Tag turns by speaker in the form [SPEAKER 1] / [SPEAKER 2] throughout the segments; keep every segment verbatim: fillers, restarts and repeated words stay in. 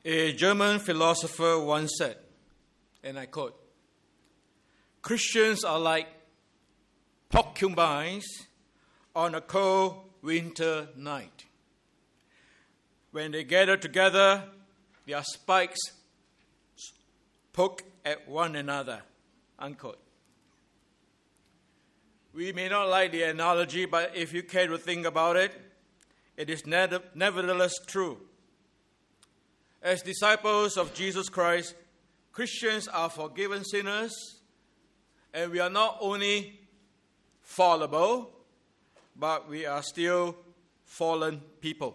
[SPEAKER 1] A German philosopher once said, and I quote, "Christians are like porcupines on a cold winter night. When they gather together, their spikes poke at one another." Unquote. We may not like the analogy, but if you care to think about it, it is nevertheless true. As disciples of Jesus Christ, Christians are forgiven sinners, and we are not only fallible, but we are still fallen people.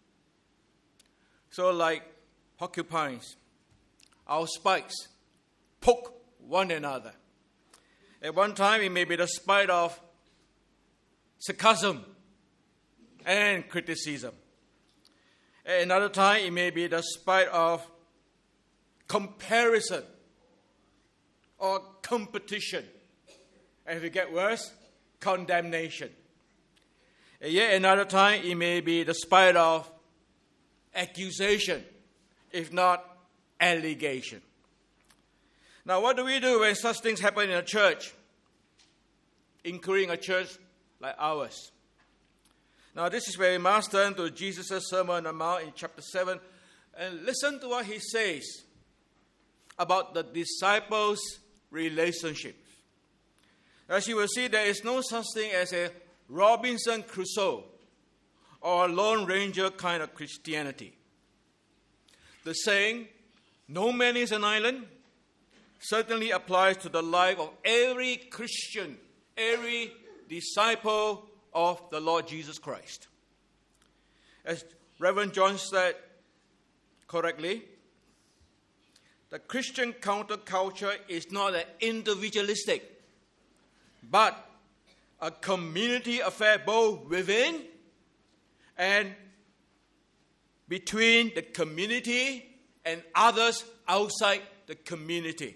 [SPEAKER 1] So like porcupines, our spikes poke one another. At one time, it may be the spite of sarcasm and criticism. At another time, it may be the spite of comparison or competition. And if it gets worse, condemnation. And yet another time, it may be the spite of accusation, if not allegation. Now, what do we do when such things happen in a church, including a church like ours? Now, this is where we must turn to Jesus' Sermon on the Mount in chapter seven and listen to what he says about the disciples' relationship. As you will see, there is no such thing as a Robinson Crusoe or a Lone Ranger kind of Christianity. The saying, "No man is an island," certainly applies to the life of every Christian, every disciple of the Lord Jesus Christ. As Reverend John said correctly, the Christian counterculture is not an individualistic, but a community affair both within and between the community and others outside the community.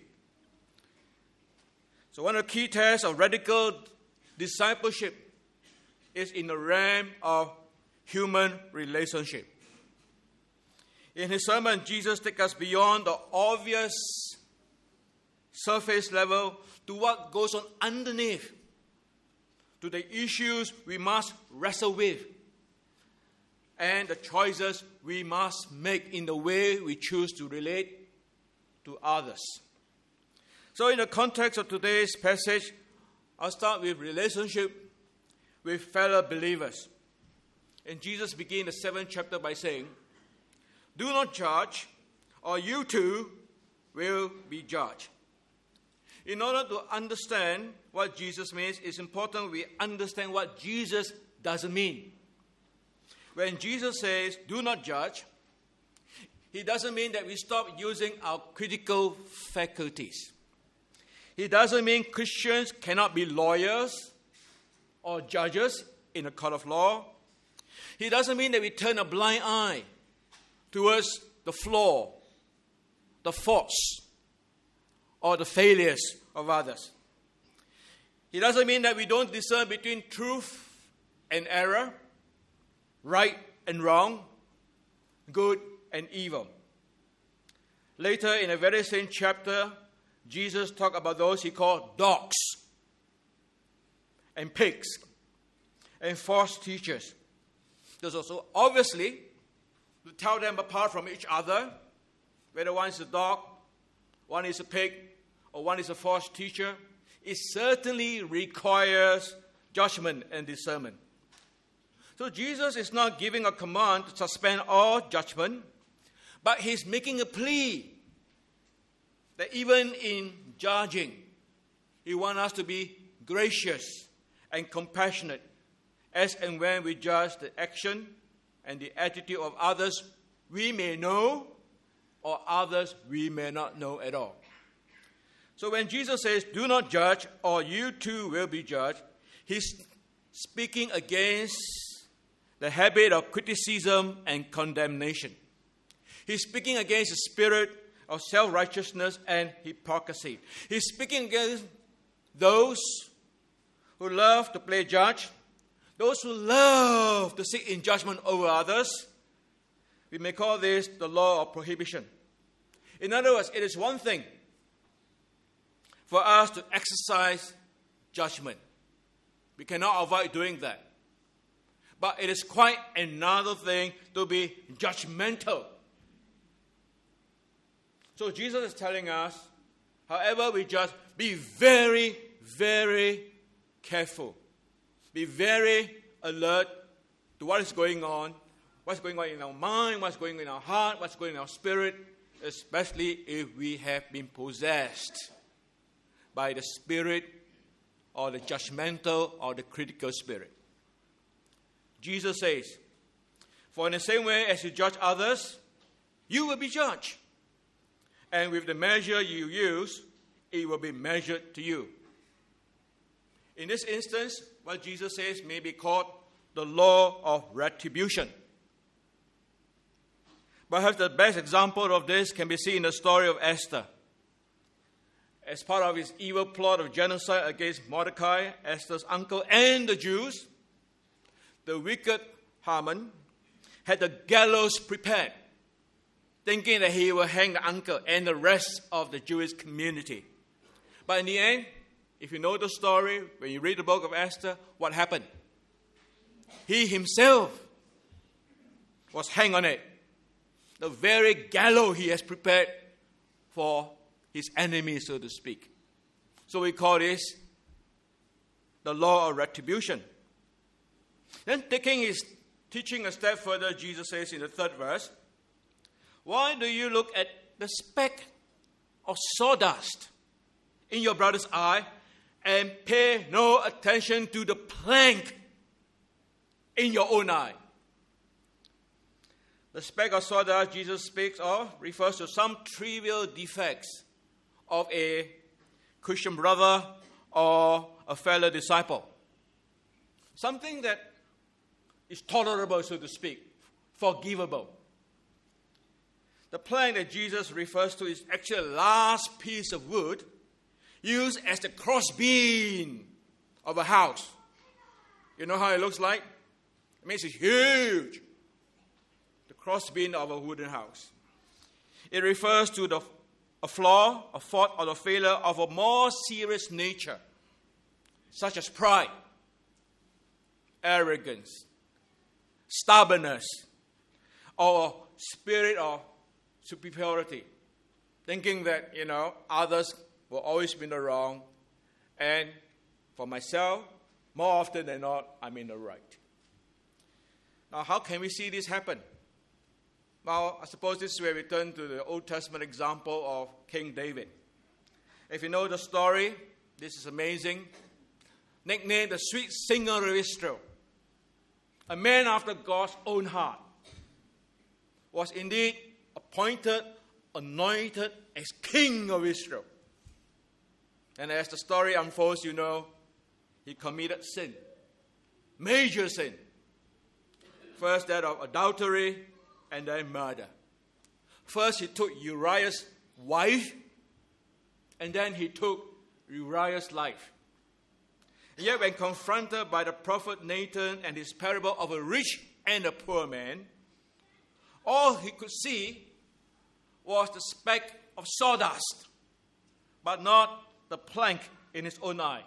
[SPEAKER 1] So one of the key tests of radical discipleship is in the realm of human relationship. In his sermon, Jesus takes us beyond the obvious surface level to what goes on underneath, to the issues we must wrestle with, and the choices we must make in the way we choose to relate to others. So in the context of today's passage, I'll start with relationship with fellow believers. And Jesus begins the seventh chapter by saying, "Do not judge, or you too will be judged." In order to understand what Jesus means, it's important we understand what Jesus doesn't mean. When Jesus says, "Do not judge," he doesn't mean that we stop using our critical faculties. He doesn't mean Christians cannot be lawyers or judges in a court of law. He doesn't mean that we turn a blind eye towards the flaw, the faults, or the failures of others. He doesn't mean that we don't discern between truth and error, right and wrong, good and evil. Later in a very same chapter, Jesus talked about those he called dogs and pigs and false teachers. There's also obviously to tell them apart from each other, whether one is a dog, one is a pig, or one is a false teacher, it certainly requires judgment and discernment. So Jesus is not giving a command to suspend all judgment, but he's making a plea that even in judging, he wants us to be gracious and compassionate as and when we judge the action and the attitude of others we may know or others we may not know at all. So when Jesus says, "Do not judge, or you too will be judged," he's speaking against the habit of criticism and condemnation. He's speaking against the spirit of self-righteousness and hypocrisy. He's speaking against those who love to play judge, those who love to sit in judgment over others, We may call this the law of prohibition. In other words, it is one thing for us to exercise judgment. We cannot avoid doing that. But it is quite another thing to be judgmental. So Jesus is telling us, however we judge, be very, very careful. Be very alert to what is going on, what's going on in our mind, what's going on in our heart, what's going on in our spirit, especially if we have been possessed by the spirit or the judgmental or the critical spirit. Jesus says, for in the same way as you judge others, you will be judged. And with the measure you use, it will be measured to you. In this instance, what Jesus says may be called the law of retribution. Perhaps the best example of this can be seen in the story of Esther. As part of his evil plot of genocide against Mordecai, Esther's uncle, and the Jews, the wicked Haman had the gallows prepared, thinking that he will hang the uncle and the rest of the Jewish community. But in the end, if you know the story, when you read the book of Esther, what happened? He himself was hanged on it. The very gallows he has prepared for his enemies, so to speak. So we call this the law of retribution. Then taking his teaching a step further, Jesus says in the third verse, why do you look at the speck of sawdust in your brother's eye and pay no attention to the plank in your own eye? The speck of sawdust Jesus speaks of refers to some trivial defects of a Christian brother or a fellow disciple. Something that is tolerable, so to speak, forgivable. The plank that Jesus refers to is actually the last piece of wood used as the crossbeam of a house. You know how it looks like? It means it's huge. The crossbeam of a wooden house. It refers to the, a flaw, a fault, or the failure of a more serious nature, such as pride, arrogance, stubbornness, or spirit of superiority, thinking that, you know, others will always be in the wrong, and for myself, more often than not, I'm in the right. Now, how can we see this happen? Well, I suppose this is where we turn to the Old Testament example of King David. If you know the story, this is amazing. Nicknamed the sweet singer of Israel, a man after God's own heart, was indeed appointed, anointed as king of Israel. And as the story unfolds, you know, he committed sin, major sin. First that of adultery, and then murder. First he took Uriah's wife, and then he took Uriah's life. And yet when confronted by the prophet Nathan and his parable of a rich and a poor man, all he could see was the speck of sawdust, but not the plank in his own eye.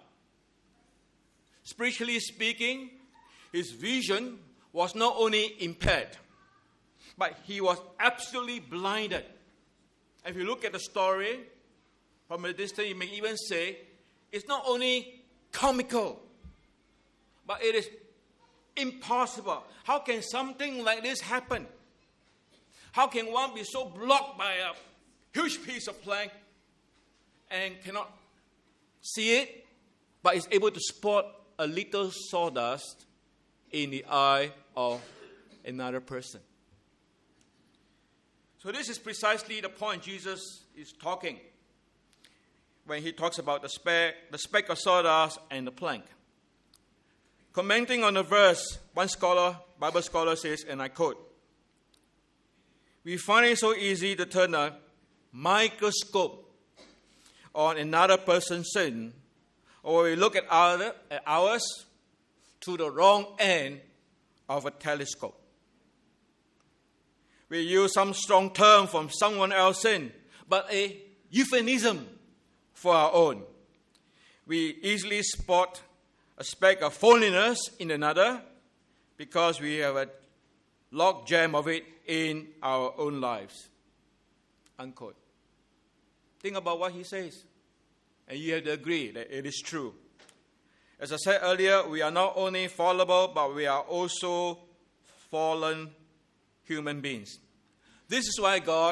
[SPEAKER 1] Spiritually speaking, his vision was not only impaired, but he was absolutely blinded. If you look at the story from a distance, you may even say it's not only comical, but it is impossible. How can something like this happen? How can one be so blocked by a huge piece of plank and cannot see it, but is able to spot a little sawdust in the eye of another person? So this is precisely the point Jesus is talking when he talks about the speck, the speck of sawdust and the plank. Commenting on the verse, one scholar, Bible scholar says, and I quote, "We find it so easy to turn a microscope on another person's sin, or we look at, our, at ours through the wrong end of a telescope. we use some strong term from someone else's sin, but a euphemism for our own. We easily spot a speck of phoniness in another because we have a log jam of it in our own lives. Unquote. Think about what he says, and you have to agree that it is true. As I said earlier, we are not only fallible, but we are also fallen human beings. This is why God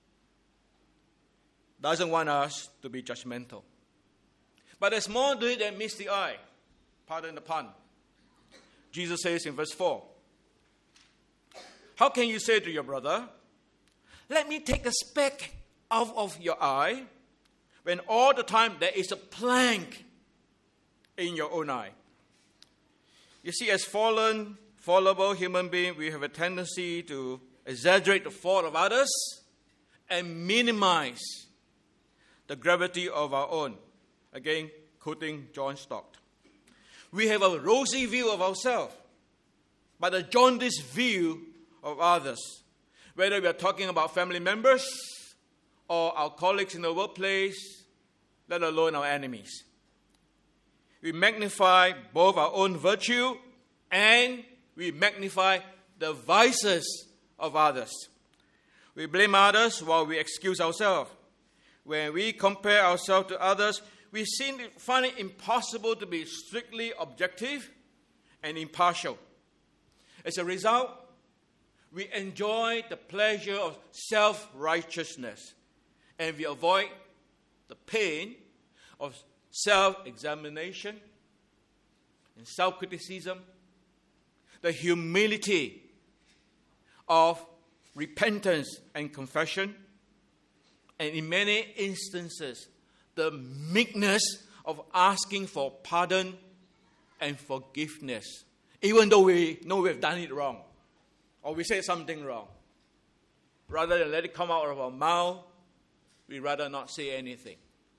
[SPEAKER 1] doesn't want us to be judgmental. But there's more to it than meets the eye. Pardon the pun. Jesus says in verse four, how can you say to your brother, let me take the speck out of your eye, when all the time there is a plank in your own eye? You see, as fallen, fallible human beings, we have a tendency to exaggerate the fault of others and minimize the gravity of our own. Again, quoting John Stott. We have a rosy view of ourselves, but a jaundiced view of others. Whether we are talking about family members or our colleagues in the workplace, let alone our enemies. We magnify both our own virtue and we magnify the vices of others. We blame others while we excuse ourselves. When we compare ourselves to others, we seem to find it impossible to be strictly objective and impartial. As a result, we enjoy the pleasure of self-righteousness, and we avoid the pain of self-examination and self-criticism, the humility of repentance and confession, and in many instances, the meekness of asking for pardon and forgiveness, even though we know we've done it wrong, or we said something wrong. Rather than let it come out of our mouth, we rather not say anything.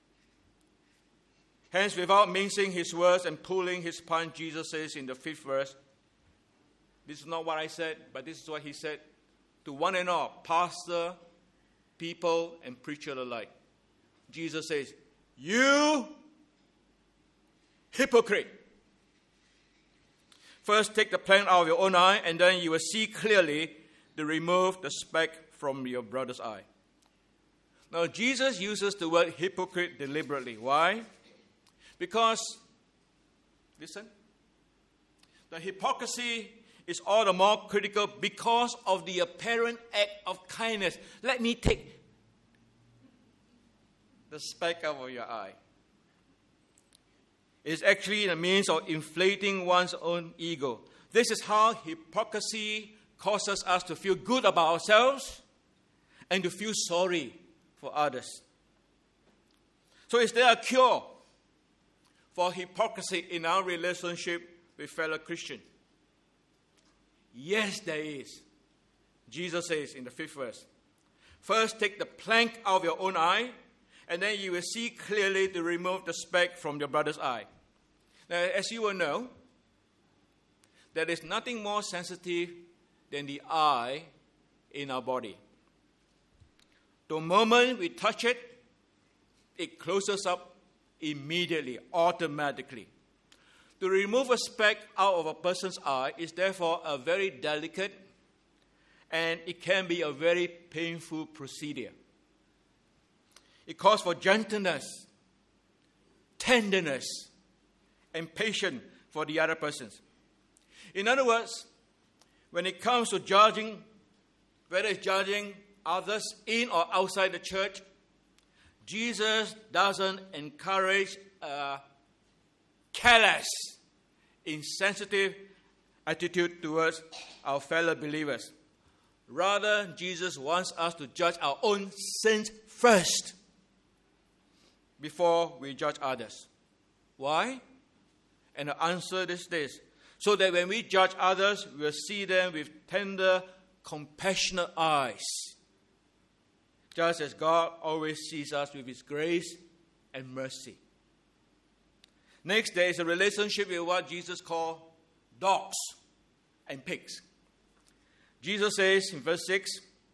[SPEAKER 1] Hence, without mincing his words and pulling his punch, Jesus says in the fifth verse, this is not what I said, but this is what he said to one and all, pastor, people, and preacher alike. Jesus says, you hypocrite. First, take the plank out of your own eye, and then you will see clearly to remove the speck from your brother's eye. Now, Jesus uses the word hypocrite deliberately. Why? Because, listen, the hypocrisy is all the more critical because of the apparent act of kindness. Let me take the speck out of your eye. It's actually a means of inflating one's own ego. This is how hypocrisy causes us to feel good about ourselves and to feel sorry for others. So is there a cure for hypocrisy in our relationship with fellow Christians? Yes, there is. Jesus says in the fifth verse, first take the plank out of your own eye, and then you will see clearly to remove the speck from your brother's eye. Now, as you will know, there is nothing more sensitive than the eye in our body. The moment we touch it, it closes up immediately, automatically. To remove a speck out of a person's eye is therefore a very delicate and it can be a very painful procedure. It calls for gentleness, tenderness, and patience for the other persons. In other words, when it comes to judging, whether it's judging others in or outside the church, Jesus doesn't encourage a careless, insensitive attitude towards our fellow believers. Rather, Jesus wants us to judge our own sins first before we judge others. Why? And the answer is this: so that when we judge others, we'll see them with tender, compassionate eyes, just as God always sees us with his grace and mercy. Next, there is a relationship with what Jesus called dogs and pigs. Jesus says in verse six,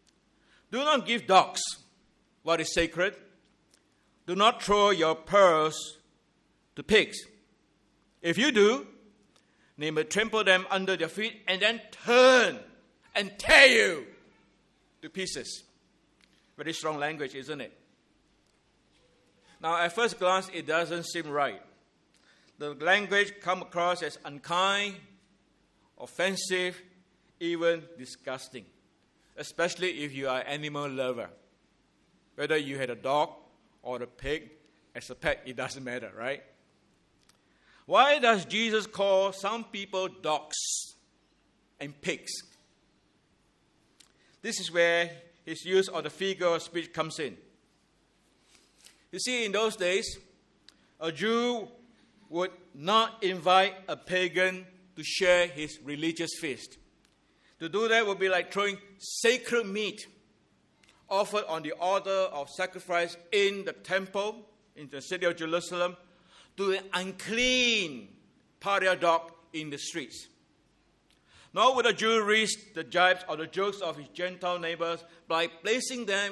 [SPEAKER 1] Do not give dogs what is sacred. Do not throw your pearls to pigs. If you do, they may trample them under their feet and then turn and tear you to pieces. Very strong language, isn't it? Now, at first glance, it doesn't seem right. The language comes across as unkind, offensive, even disgusting, especially if you are an animal lover. Whether you had a dog or a pig as a pet, it doesn't matter, right? Why does Jesus call some people dogs and pigs? This is where his use of the figure of speech comes in. You see, in those days, a Jew would not invite a pagan to share his religious feast. To do that would be like throwing sacred meat offered on the altar of sacrifice in the temple, in the city of Jerusalem, to an unclean pariah dog in the streets. Nor would a Jew risk the jibes or the jokes of his Gentile neighbors by placing them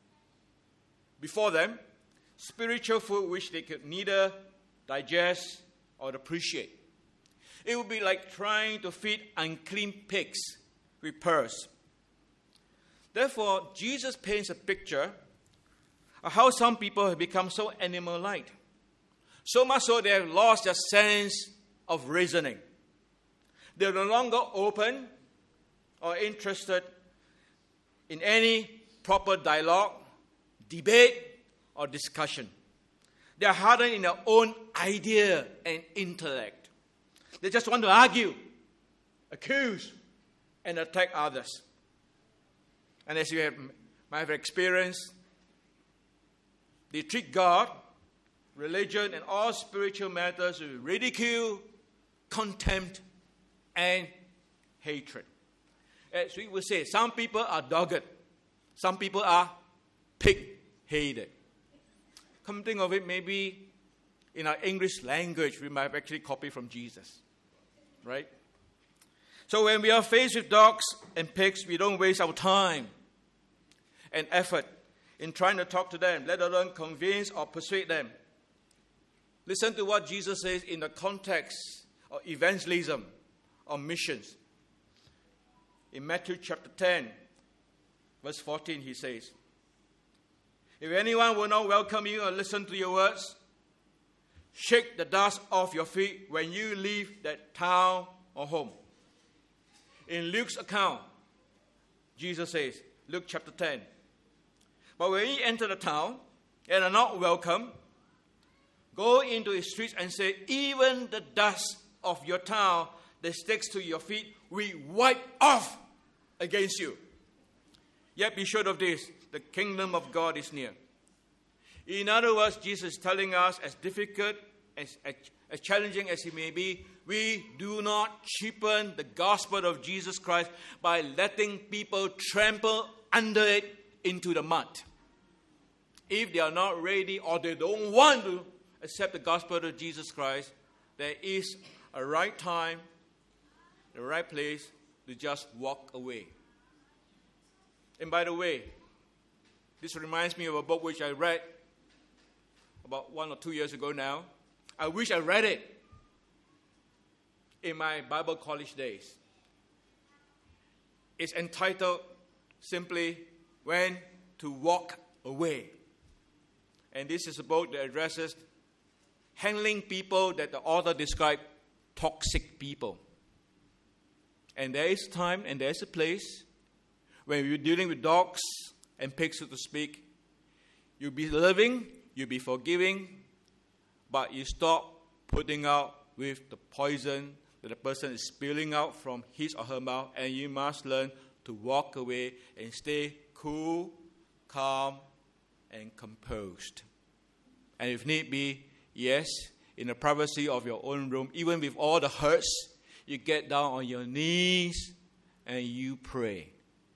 [SPEAKER 1] before them spiritual food which they could neither digest or appreciate. It would be like trying to feed unclean pigs with pearls. Therefore, Jesus paints a picture of how some people have become so animal-like, so much so they have lost their sense of reasoning. They are no longer open or interested in any proper dialogue, debate, or discussion. They are hardened in their own idea and intellect. They just want to argue, accuse, and attack others. And as you have, might have experienced, they treat God, religion, and all spiritual matters with ridicule, contempt, and hatred. As we would say, some people are dogged, some people are pig-headed. Come think of it, maybe in our English language, we might have actually copied from Jesus, right? So when we are faced with dogs and pigs, we don't waste our time and effort in trying to talk to them, let alone convince or persuade them. Listen to what Jesus says in the context of evangelism or missions. In Matthew chapter ten, verse fourteen, he says, if anyone will not welcome you or listen to your words, shake the dust off your feet when you leave that town or home. In Luke's account, Jesus says, Luke chapter ten, but when you enter the town and are not welcome, go into its streets and say, even the dust of your town that sticks to your feet, we wipe off against you. Yet be sure of this, the kingdom of God is near. In other words, Jesus is telling us, as difficult, as, as, as challenging as it may be, we do not cheapen the gospel of Jesus Christ by letting people trample under it into the mud. If they are not ready or they don't want to accept the gospel of Jesus Christ, there is a right time, the right place to just walk away. And by the way, this reminds me of a book which I read about one or two years ago now. I wish I read it in my Bible college days. It's entitled simply, When to Walk Away. And this is a book that addresses handling people that the author described toxic people. And there is a time and there is a place when you're dealing with dogs and pigs, so to speak. You'll be loving, you'll be forgiving, but you stop putting out with the poison that the person is spilling out from his or her mouth, and you must learn to walk away and stay cool, calm, and composed. And if need be, yes, in the privacy of your own room, even with all the hurts, you get down on your knees and you pray.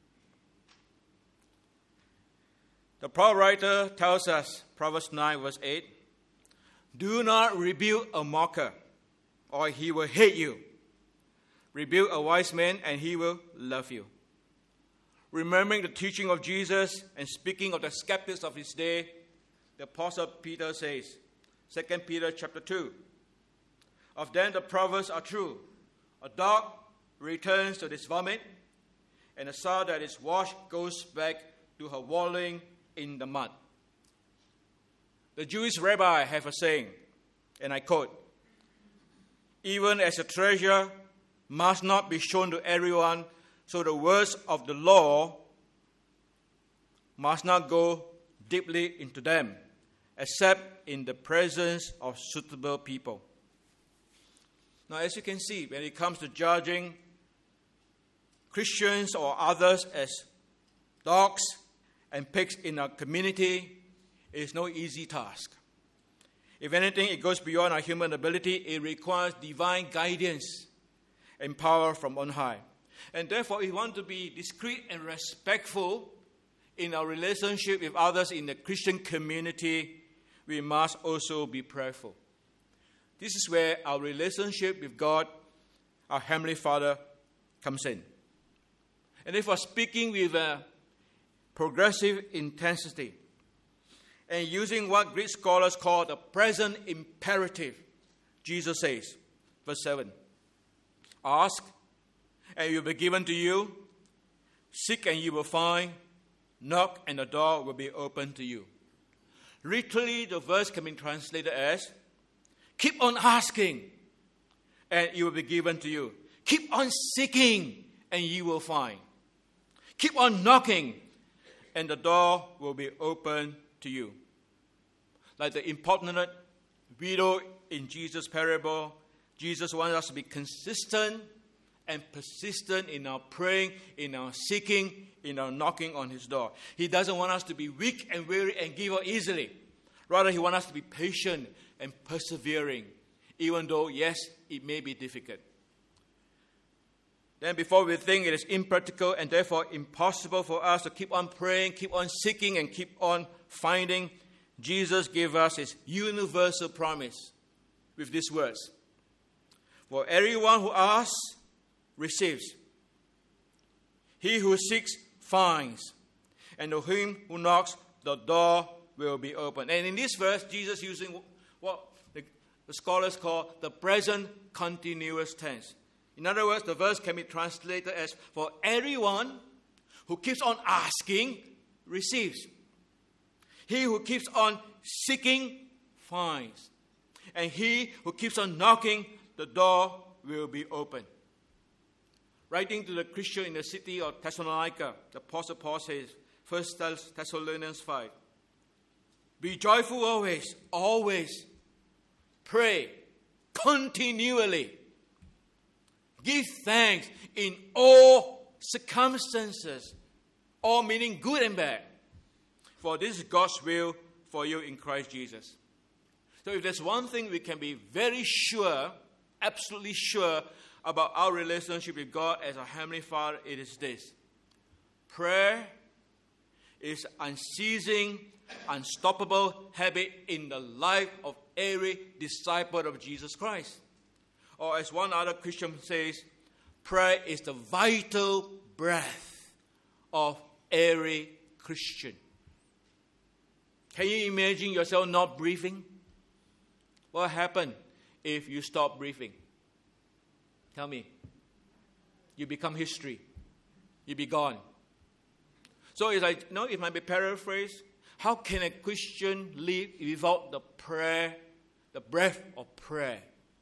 [SPEAKER 1] The Proverbs writer tells us, Proverbs nine verse eight, do not rebuke a mocker, or he will hate you. Rebuke a wise man, and he will love you. Remembering the teaching of Jesus and speaking of the skeptics of his day, the Apostle Peter says, Second Peter chapter two, of them the proverbs are true. A dog returns to its vomit, and a sow that is washed goes back to her wallowing in the mud. The Jewish rabbi have a saying, and I quote, even as a treasure must not be shown to everyone, so the words of the law must not go deeply into them, except in the presence of suitable people. Now, as you can see, when it comes to judging Christians or others as dogs and pigs in our community, it is no easy task. If anything, it goes beyond our human ability. It requires divine guidance and power from on high. And therefore, if we want to be discreet and respectful in our relationship with others in the Christian community, we must also be prayerful. This is where our relationship with God, our Heavenly Father, comes in. And if we're speaking with a progressive intensity and using what Greek scholars call the present imperative, Jesus says, verse seven, ask, and it will be given to you. Seek, and you will find. Knock, and the door will be opened to you. Literally, the verse can be translated as, keep on asking, and it will be given to you. Keep on seeking, and you will find. Keep on knocking, and the door will be opened to you. Like the importunate widow in Jesus' parable, Jesus wants us to be consistent and persistent in our praying, in our seeking, in our knocking on his door. He doesn't want us to be weak and weary and give up easily. Rather, he wants us to be patient and persevering, even though, yes, it may be difficult. Then before we think it is impractical and therefore impossible for us to keep on praying, keep on seeking, and keep on finding, Jesus gave us his universal promise with these words. For everyone who asks, receives. He who seeks, finds. And to him who knocks, the door will be opened. And in this verse, Jesus using what the, the scholars call the present continuous tense. In other words, the verse can be translated as, for everyone who keeps on asking, receives. He who keeps on seeking, finds. And he who keeps on knocking, the door will be opened. Writing to the Christian in the city of Thessalonica, the Apostle Paul says, First Thessalonians five, be joyful always, always. Pray continually. Give thanks in all circumstances, all meaning good and bad. For this is God's will for you in Christ Jesus. So if there's one thing we can be very sure, absolutely sure about our relationship with God as our Heavenly Father, it is this. Prayer is unceasing, unstoppable habit in the life of every disciple of Jesus Christ. Or as one other Christian says, prayer is the vital breath of every Christian. Can you imagine yourself not breathing? What happened if you stop breathing? Tell me. You become history. You be gone. So it's like, you know, it might be paraphrased. How can a Christian live without the prayer, the breath of prayer?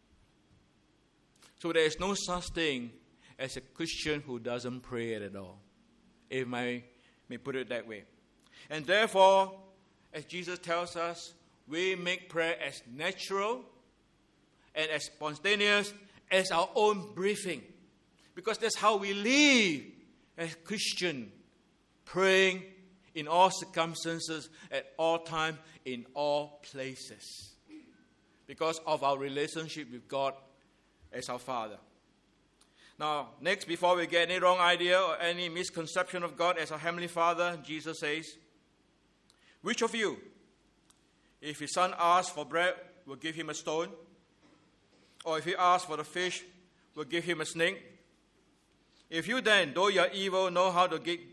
[SPEAKER 1] So there is no such thing as a Christian who doesn't pray at all, if I may put it that way. And therefore, as Jesus tells us, we make prayer as natural and as spontaneous as our own breathing. Because that's how we live as Christians, praying in all circumstances, at all times, in all places. Because of our relationship with God as our Father. Now, next, before we get any wrong idea or any misconception of God as our Heavenly Father, Jesus says, which of you, if his son asks for bread, will give him a stone? Or if he asks for the fish, will give him a snake? If you then, though you are evil, know how to give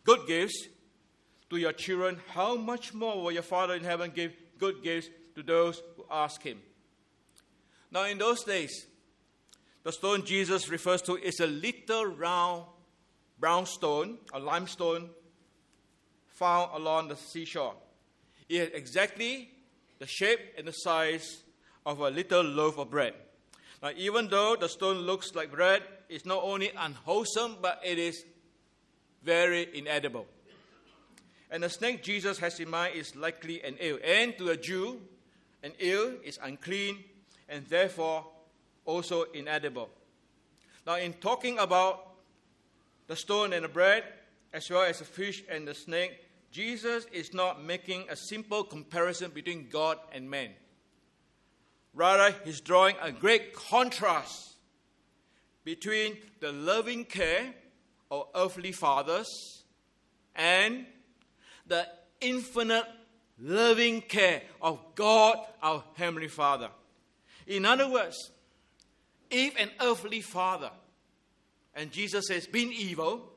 [SPEAKER 1] good gifts to your children, how much more will your Father in heaven give good gifts to those who ask him? Now, in those days, the stone Jesus refers to is a little round brown stone, a limestone, found along the seashore. It has exactly the shape and the size of a little loaf of bread. Now, even though the stone looks like bread, it's not only unwholesome, but it is very inedible. And the snake Jesus has in mind is likely an eel. And to a Jew, an eel is unclean and therefore also inedible. Now, in talking about the stone and the bread, as well as the fish and the snake, Jesus is not making a simple comparison between God and man. Rather, he's drawing a great contrast between the loving care of earthly fathers and the infinite loving care of God, our Heavenly Father. In other words, if an earthly father, and Jesus says, being evil,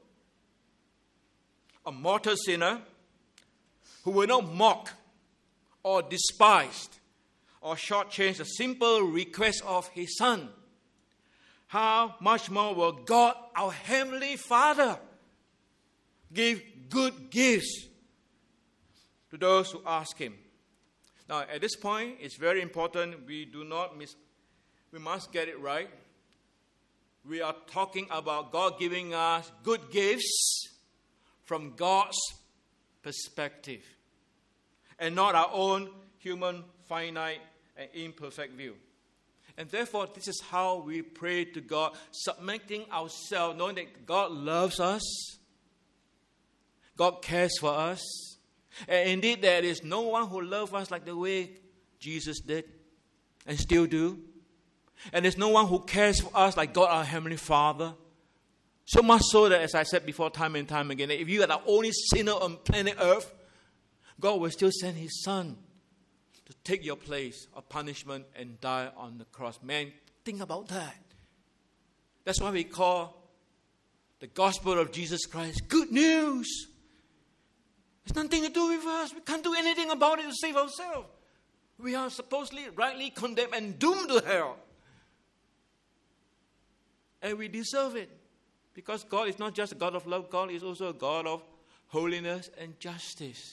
[SPEAKER 1] a mortal sinner, who will not mock or despise or shortchange the simple request of his Son, how much more will God, our Heavenly Father, give good gifts to those who ask him? Now, at this point, it's very important we do not miss, we must get it right. We are talking about God giving us good gifts from God's perspective, and not our own human, finite, and imperfect view. And therefore, this is how we pray to God, submitting ourselves, knowing that God loves us, God cares for us, and indeed there is no one who loves us like the way Jesus did and still do. And there's no one who cares for us like God, our Heavenly Father. So much so that, as I said before, time and time again, that if you are the only sinner on planet Earth, God will still send his Son to take your place of punishment and die on the cross. Man, think about that. That's why we call the gospel of Jesus Christ good news. It's nothing to do with us. We can't do anything about it to save ourselves. We are supposedly rightly condemned and doomed to hell. And we deserve it. Because God is not just a God of love. God is also a God of holiness and justice.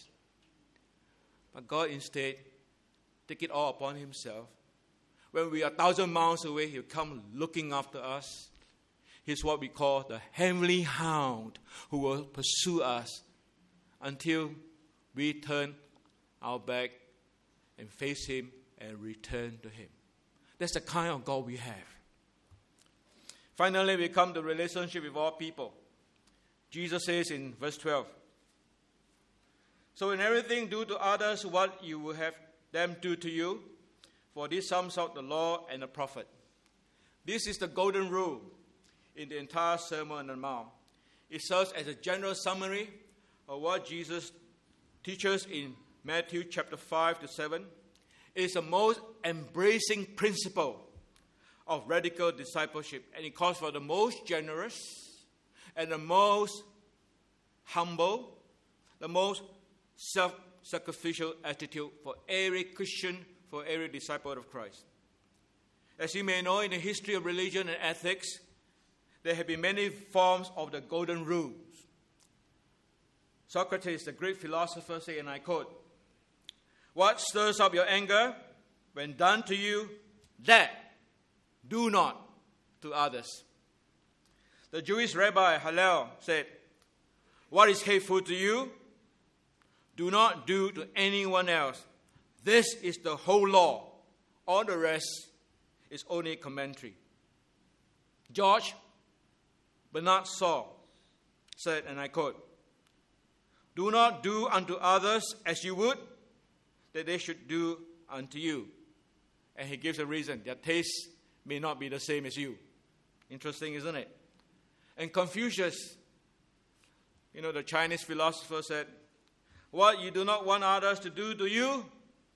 [SPEAKER 1] But God instead take it all upon himself. When we are a thousand miles away, he'll come looking after us. He's what we call the heavenly hound who will pursue us until we turn our back and face him and return to him. That's the kind of God we have. Finally, we come to relationship with all people. Jesus says in verse twelve, so in everything do to others what you will have them do to you, for this sums up the law and the prophet. This is the golden rule in the entire Sermon on the Mount. It serves as a general summary of what Jesus teaches in Matthew chapter five to seven. It is the most embracing principle of radical discipleship, and it calls for the most generous and the most humble, the most self-sacrificial attitude for every Christian, for every disciple of Christ. As you may know, in the history of religion and ethics, there have been many forms of the golden rules. Socrates, the great philosopher, said, and I quote, "What stirs up your anger, when done to you, that do not to others." The Jewish rabbi Hillel said, "What is hateful to you, do not do to anyone else. This is the whole law. All the rest is only commentary." George Bernard Shaw said, and I quote, "Do not do unto others as you would that they should do unto you." And he gives a reason. Their taste may not be the same as you. Interesting, isn't it? And Confucius, you know, the Chinese philosopher, said, "What you do not want others to do to you,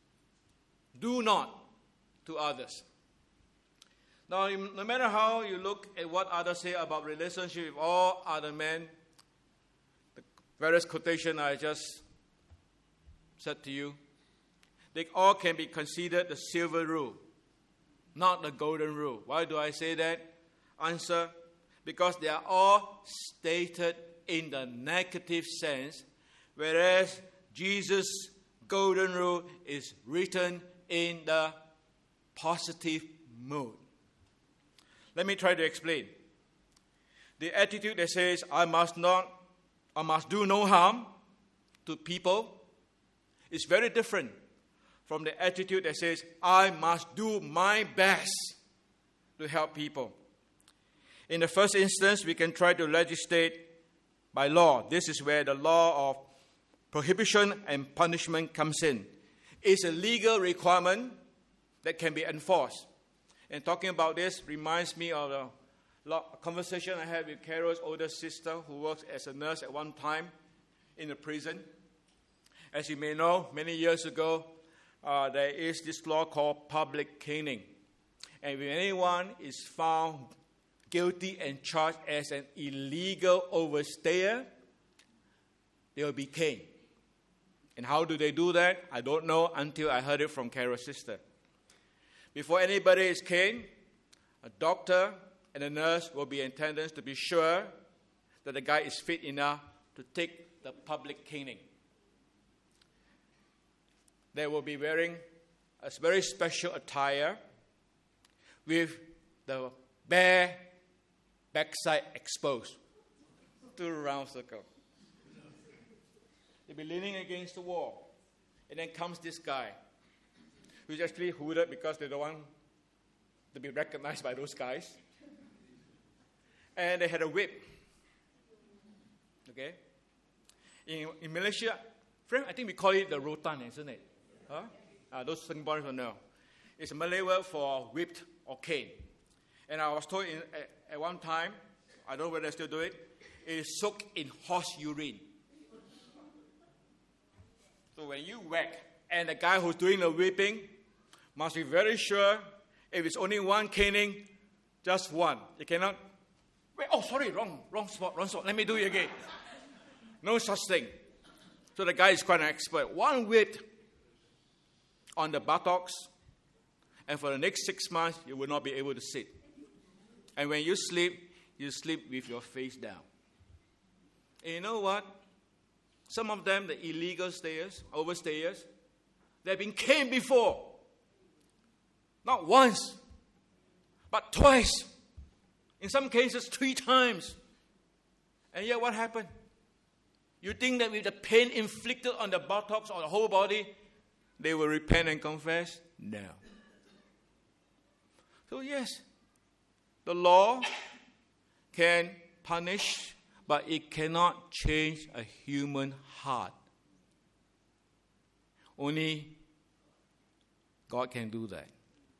[SPEAKER 1] do not to others." Now, no matter how you look at what others say about relationship with all other men, the various quotations I just said to you, they all can be considered the silver rule, not the golden rule. Why do I say that? Answer, because they are all stated in the negative sense, whereas Jesus' golden rule is written in the positive mood. Let me try to explain. The attitude that says, I must not, I must do no harm to people is very different from the attitude that says, I must do my best to help people. In the first instance, we can try to legislate by law. This is where the law of prohibition and punishment comes in. It's a legal requirement that can be enforced. And talking about this reminds me of a conversation I had with Carol's older sister who works as a nurse at one time in a prison. As you may know, many years ago, uh, there is this law called public caning. And if anyone is found guilty and charged as an illegal overstayer, they will be caned. And how do they do that? I don't know until I heard it from Carol's sister. Before anybody is caned, a doctor and a nurse will be in attendance to be sure that the guy is fit enough to take the public caning. They will be wearing a very special attire with the bare backside exposed to a round circle. They'll be leaning against the wall. And then comes this guy who's actually hooded because they don't want to be recognized by those guys. And they had a whip. Okay? In, in Malaysia, friend, I think we call it the rotan, isn't it? Huh? Uh, those Singaporeans will know. It's a Malay word for whipped or cane. And I was told in, at, at one time, I don't know whether they still do it, it is soaked in horse urine. So when you whack, and the guy who's doing the whipping must be very sure if it's only one caning, just one. You cannot, wait, oh, sorry, wrong, wrong spot, wrong spot. Let me do it again. No such thing. So the guy is quite an expert. One whip on the buttocks, and for the next six months, you will not be able to sit. And when you sleep, you sleep with your face down. And you know what? Some of them, the illegal stayers, overstayers, they've been caned before. Not once, but twice. In some cases, three times. And yet what happened? You think that with the pain inflicted on the buttocks or the whole body, they will repent and confess? No. So yes, the law can punish, but it cannot change a human heart. Only God can do that.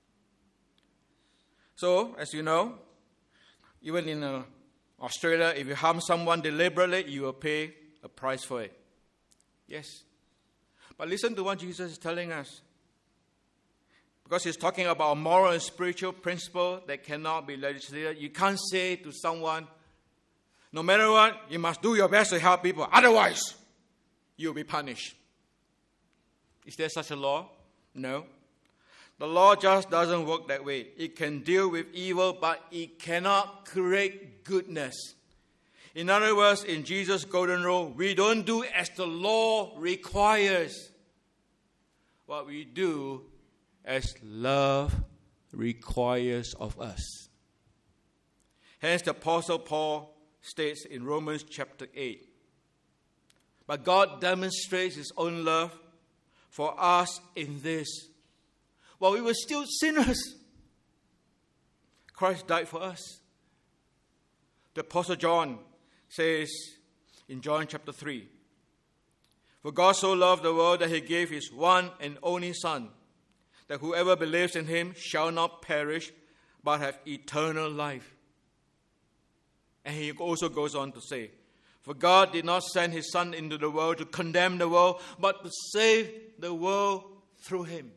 [SPEAKER 1] So, as you know, even in uh, Australia, if you harm someone deliberately, you will pay a price for it. Yes. But listen to what Jesus is telling us. Because he's talking about a moral and spiritual principle that cannot be legislated. You can't say to someone, no matter what, you must do your best to help people. Otherwise, you'll be punished. Is there such a law? No. The law just doesn't work that way. It can deal with evil, but it cannot create goodness. In other words, in Jesus' golden rule, we don't do as the law requires. What we do as love requires of us. Hence, the Apostle Paul states in Romans chapter eight, but God demonstrates his own love for us in this. While we were still sinners, Christ died for us. The Apostle John says in John chapter three, for God so loved the world that he gave his one and only Son, that whoever believes in him shall not perish, but have eternal life. And he also goes on to say, for God did not send his Son into the world to condemn the world, but to save the world through him.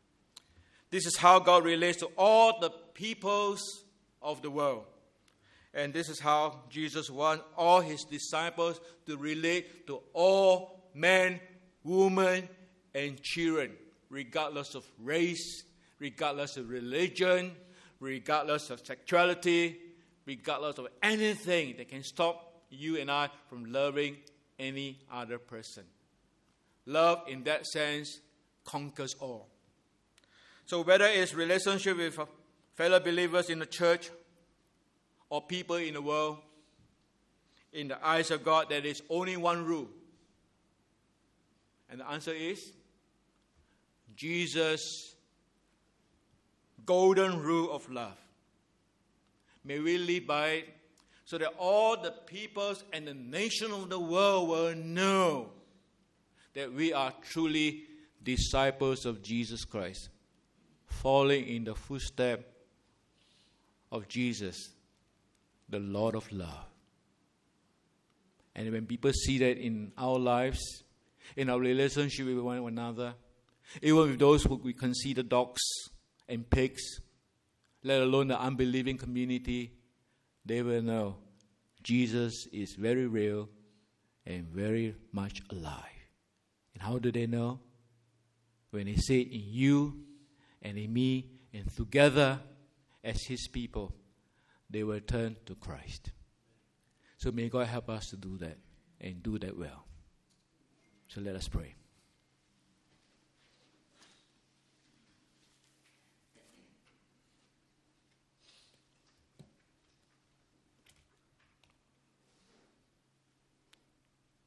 [SPEAKER 1] This is how God relates to all the peoples of the world. And this is how Jesus wants all his disciples to relate to all men, women, and children, regardless of race, regardless of religion, regardless of sexuality, regardless of anything that can stop you and I from loving any other person. Love, in that sense, conquers all. So whether it's relationship with fellow believers in the church or people in the world, in the eyes of God, there is only one rule. And the answer is Jesus' golden rule of love. May we live by it so that all the peoples and the nations of the world will know that we are truly disciples of Jesus Christ, following in the footsteps of Jesus, the Lord of love. And when people see that in our lives, in our relationship with one another, even with those who we consider dogs and pigs, let alone the unbelieving community, they will know Jesus is very real and very much alive. And how do they know? When they say in you and in me and together as his people, they will turn to Christ. So may God help us to do that and do that well. So let us pray.